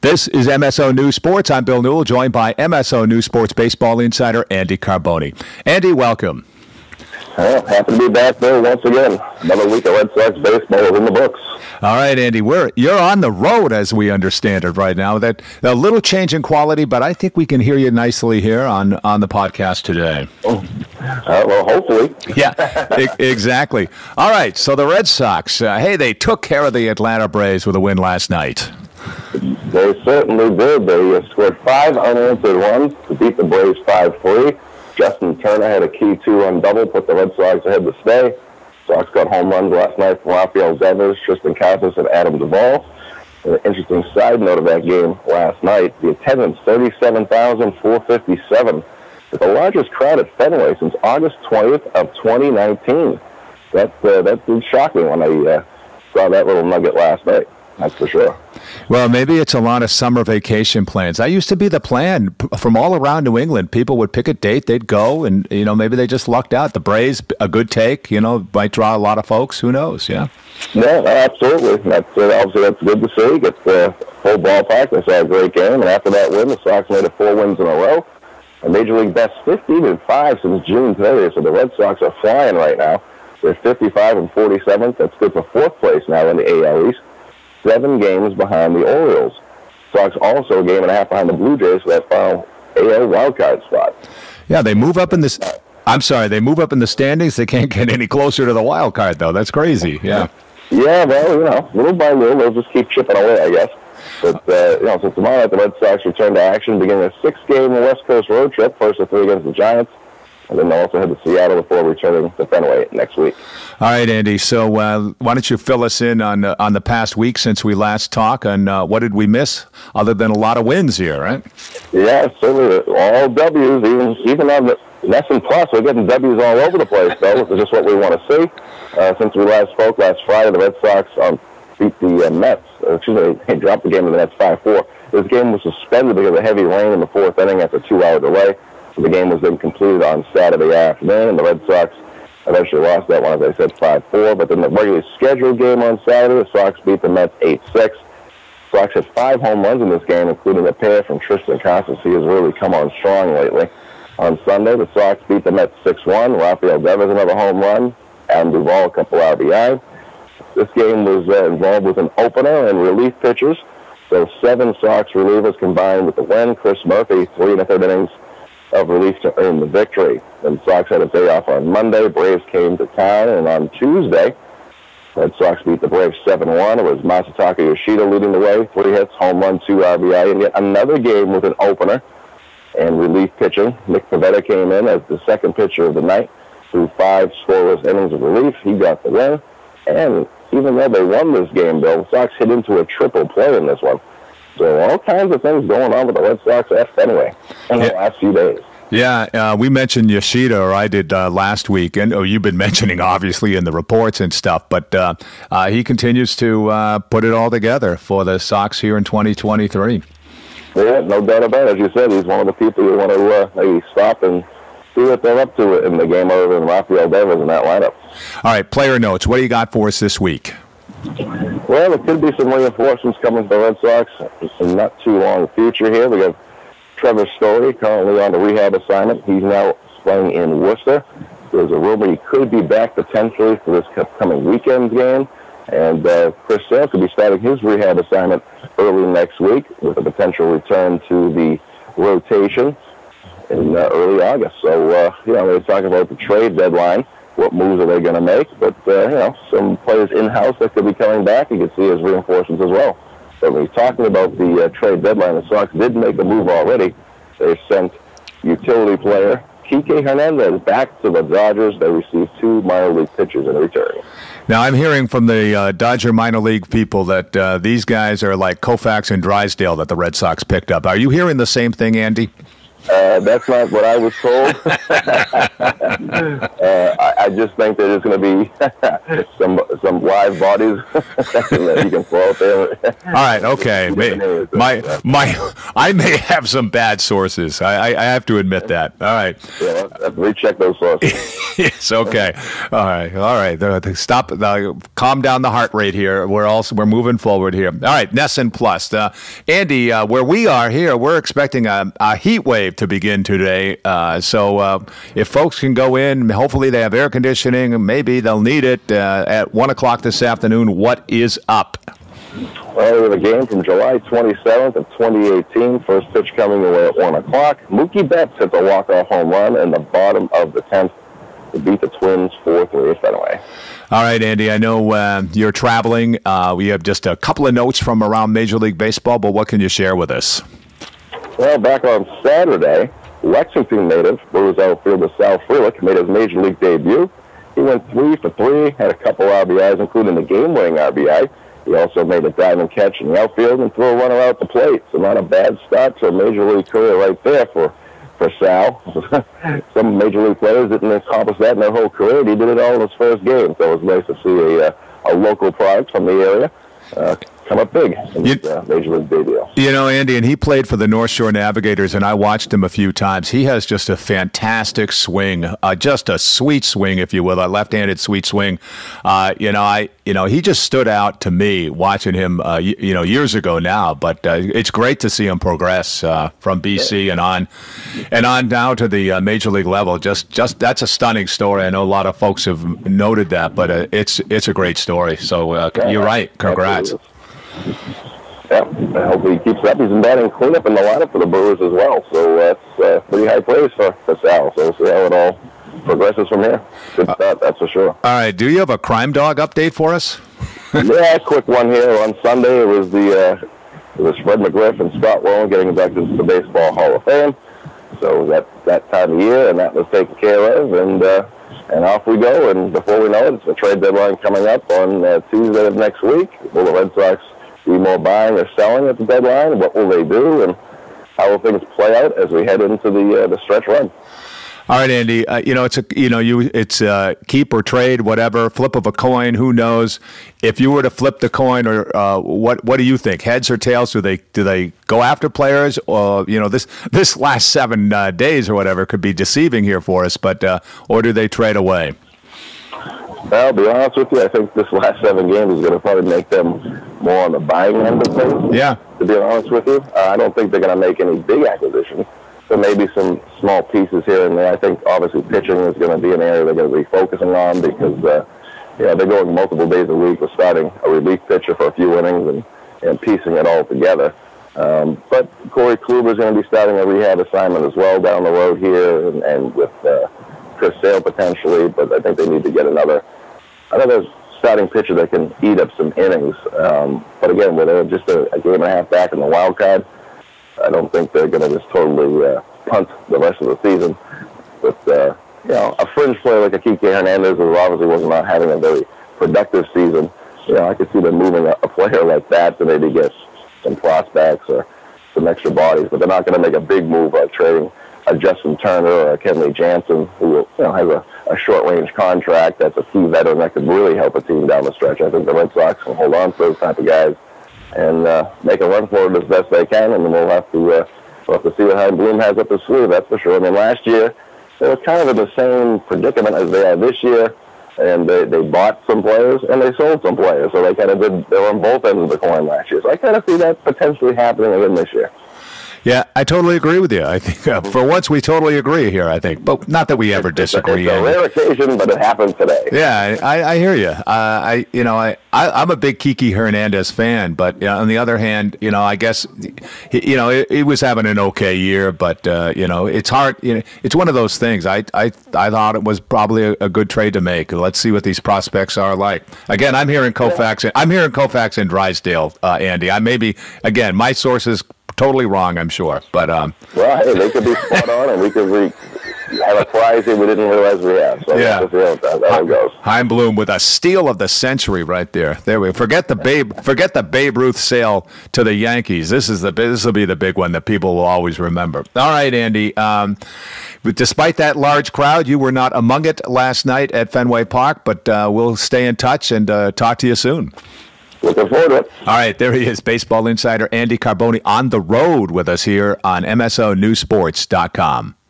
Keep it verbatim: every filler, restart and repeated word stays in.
This is M S O News Sports. I'm Bill Newell, joined by M S O News Sports baseball insider Andy Carboni. Andy, welcome. Well, happy to be back, Bill, once again. Another week of Red Sox baseball is in the books. All right, Andy, we're you're on the road as we understand it right now. That a little change in quality, but I think we can hear you nicely here on, on the podcast today. Oh. Uh, well, hopefully. Yeah, e- exactly. All right, so the Red Sox, uh, hey, they took care of the Atlanta Braves with a win last night. They certainly did. They uh, scored five unanswered runs to beat the Braves five three. Justin Turner had a key two-run double, put the Red Sox ahead to stay. Sox got home runs last night from Rafael Devers, Tristan Casas, and Adam Duvall. An interesting side note of that game last night, the attendance, thirty-seven thousand four hundred fifty-seven. It's the largest crowd at Fenway since August twentieth of twenty nineteen. That, uh, that did shock me when I uh, saw that little nugget last night. That's for sure. Well, maybe it's a lot of summer vacation plans. That used to be the plan from all around New England. People would pick a date, they'd go, and, you know, maybe they just lucked out. The Braves, a good take, you know, might draw a lot of folks. Who knows, yeah? Yeah, absolutely. That's, uh, obviously, that's good to see. Get the full ballpark. They saw a great game, and after that win, the Sox made it four wins in a row. A Major League best fifteen and five since June thirtieth, so the Red Sox are flying right now. They're fifty-five and forty-seventh. That's good for fourth place now in the A L East. Seven games behind the Orioles. Sox also a game and a half behind the Blue Jays for that final A L wildcard spot. Yeah, they move up in this. I'm sorry, they move up in the standings. They can't get any closer to the wild card, though. That's crazy. Yeah. Yeah, well, you know, little by little, they'll just keep chipping away, I guess. But uh, you know, so tomorrow night the Red Sox return to action, beginning a six-game West Coast road trip. First of three against the Giants. And then they'll also head to Seattle before returning to Fenway next week. All right, Andy. So uh, why don't you fill us in on uh, on the past week since we last talked, and uh, what did we miss other than a lot of wins here, right? Yeah, certainly. All W's, even even on the Ness and Plus, we're getting W's all over the place, though, which is just what we want to see. Uh, since we last spoke last Friday, the Red Sox um, beat the uh, Mets. Uh, excuse me, they dropped the game to the Mets five four. This game was suspended because of heavy rain in the fourth inning after a two-hour delay. So the game was then completed on Saturday afternoon, and the Red Sox eventually lost that one, as I said, five four. But then the regularly scheduled game on Saturday, the Sox beat the Mets eight six. Sox had five home runs in this game, including a pair from Tristan Casas. He has really come on strong lately. On Sunday, the Sox beat the Mets six one. Rafael Devers another home run. Adam Duvall a couple R B I. This game was uh, involved with an opener and relief pitchers. So seven Sox relievers combined with the win. Chris Murphy, three and a third innings of relief to earn the victory. And the Sox had a day off on Monday. Braves came to town, and on Tuesday, Red Sox beat the Braves seven one. It was Masataka Yoshida leading the way, three hits, home run, two R B I, and yet another game with an opener and relief pitching. Nick Pivetta came in as the second pitcher of the night through five scoreless innings of relief. He got the win, and even though they won this game, Bill, the Sox hit into a triple play in this one. So all kinds of things going on with the Red Sox at Fenway in the last few days. Yeah, uh, we mentioned Yoshida, or I did uh, last week, and oh, you've been mentioning obviously in the reports and stuff, but uh, uh, he continues to uh, put it all together for the Sox here in twenty twenty-three. Yeah, no doubt about it. As you said, he's one of the people you want to uh, maybe stop and see what they're up to in the game other than Rafael Devers in that lineup. All right, player notes. What do you got for us this week? Well, there could be some reinforcements coming to the Red Sox in not too long future here. We have Trevor Story currently on the rehab assignment. He's now playing in Worcester. There's a rumor he could be back potentially for this upcoming weekend game. And uh, Chris Sale could be starting his rehab assignment early next week with a potential return to the rotation in uh, early August. So, uh, you know, they're talking about the trade deadline. What moves are they going to make? But, uh, you know, some players in-house that could be coming back, you can see as reinforcements as well. But when he's talking about the uh, trade deadline, the Sox did make a move already. They sent utility player Kike Hernandez back to the Dodgers. They received two minor league pitchers in return. Now, I'm hearing from the uh, Dodger minor league people that uh, these guys are like Koufax and Drysdale that the Red Sox picked up. Are you hearing the same thing, Andy? Uh, that's not what I was told. uh, I, I just think there's going to be some some live bodies that you can throw out there. All right, okay. May, my my, I may have some bad sources. I, I, I have to admit that. All right. Yeah, let's recheck those sources. Yes. Okay. All right. All right. The, the, stop. The, calm down the heart rate here. We're also we're moving forward here. All right. Nesson Plus. Uh, Andy, uh, where we are here, we're expecting a, a heat wave to begin today. Uh, so uh, if folks can go in, hopefully they have air conditioning. Maybe they'll need it uh, at one o'clock this afternoon. What is up? Well, we have a game from July twenty-seventh of twenty eighteen. First pitch coming away at one o'clock. Mookie Betts hits a walk-off home run in the bottom of the tenth to beat the Twins four three at Fenway. All right, Andy, I know uh, you're traveling. Uh, we have just a couple of notes from around Major League Baseball, but what can you share with us? Well, back on Saturday, Lexington native, Brewers outfielder Sal Frelick made his Major League debut. He went three for three, had a couple R B Is, including the game-winning R B I. He also made a diving catch in the outfield and threw a runner out the plate. So not a bad start to a Major League career right there for, for Sal. Some Major League players didn't accomplish that in their whole career. He did it all in his first game. So it was nice to see a, a local product from the area uh, come up big in his uh, Major League debut. You know, Andy, and he played for the North Shore Navigators, and I watched him a few times. He has just a fantastic swing, uh, just a sweet swing, if you will, a left-handed sweet swing. Uh, you know, I, you know, he just stood out to me watching him, uh, you, you know, years ago now. But uh, it's great to see him progress uh, from B C and on, and on down to the uh, Major League level. Just, just that's a stunning story. I know a lot of folks have noted that, but uh, it's it's a great story. So uh, yeah, you're right. Congrats. Yeah, I hope he keeps up. He's been batting cleanup in the lineup for the Brewers as well. So that's uh, pretty high praise for, for Sal. So we'll see how it all progresses from here. Good start, that's for sure. All right. Do you have a crime dog update for us? Yeah, a quick one here. On Sunday, it was the uh, it was Fred McGriff and Scott Rolen getting inducted into the Baseball Hall of Fame. So that that time of year, and that was taken care of, and uh, and off we go. And before we know it, it's the trade deadline coming up on uh, Tuesday of next week. Will the Red Sox be more buying or selling at the deadline? What will they do, and how will things play out as we head into the uh, the stretch run? All right, Andy. Uh, you know it's a you know you it's uh, keep or trade, whatever. Flip of a coin. Who knows? If you were to flip the coin, or uh, what what do you think? Heads or tails? Do they do they go after players? Or you know this this last seven uh, days or whatever could be deceiving here for us. But uh, or do they trade away? Well, I'll be honest with you, I think this last seven games is going to probably make them more on the buying end of things. Yeah. To be honest with you, uh, I don't think they're going to make any big acquisitions. So maybe some small pieces here and there. I think obviously pitching is going to be an area they're going to be focusing on because uh, you know, they're going multiple days a week with starting a relief pitcher for a few innings and, and piecing it all together. Um, but Corey Kluber is going to be starting a rehab assignment as well down the road here, and, and with uh, Chris Sale potentially. But I think they need to get another another starting pitcher that can eat up some innings. Um, but again, with uh, just a, a game and a half back in the wild card, I don't think they're going to just totally uh, punt the rest of the season. But uh, you know, a fringe player like a Kike Hernandez, who obviously was not having a very productive season, you know, I could see them moving a, a player like that to maybe get some prospects or some extra bodies. But they're not going to make a big move like trading a Justin Turner or a Kenley Jansen, who you know has a, a short-range contract that's a key veteran that could really help a team down the stretch. I think the Red Sox can hold on to those type of guys and uh, make a run for it as best they can, and then we'll have to uh, we'll have to see what Chaim Bloom has up his sleeve. That's for sure. I mean, last year they were kind of in the same predicament as they are this year, and they, they bought some players and they sold some players, so they kind of did. They were on both ends of the coin last year. So I kind of see that potentially happening again this year. Yeah, I totally agree with you. I think uh, for once we totally agree here. I think, but not that we ever it's, disagree. It's a rare occasion, but it happened today. Yeah, I, I hear you. Uh, I, you know, I, I, I'm a big Kike Hernandez fan, but you know, on the other hand, you know, I guess, he, you know, he, he was having an okay year, but uh, you know, it's hard. You know, it's one of those things. I, I, I thought it was probably a, a good trade to make. Let's see what these prospects are like. Again, I'm hearing Koufax. And, I'm hearing Koufax and Drysdale, uh, Andy. I may be again. My sources. Totally wrong, I'm sure, but um. Well, hey, they could be spot on, and we could be have a prize here we didn't realize we had. So Yeah. that's, that's, that's how it goes. Chaim Bloom with a steal of the century right there. There we forget the Babe forget the Babe Ruth sale to the Yankees. This is the this will be the big one that people will always remember. All right, Andy. Um, but despite that large crowd, you were not among it last night at Fenway Park. But uh, we'll stay in touch and uh, talk to you soon. Looking forward to it. All right, there he is, baseball insider Andy Carboni on the road with us here on M S O News Sports dot com.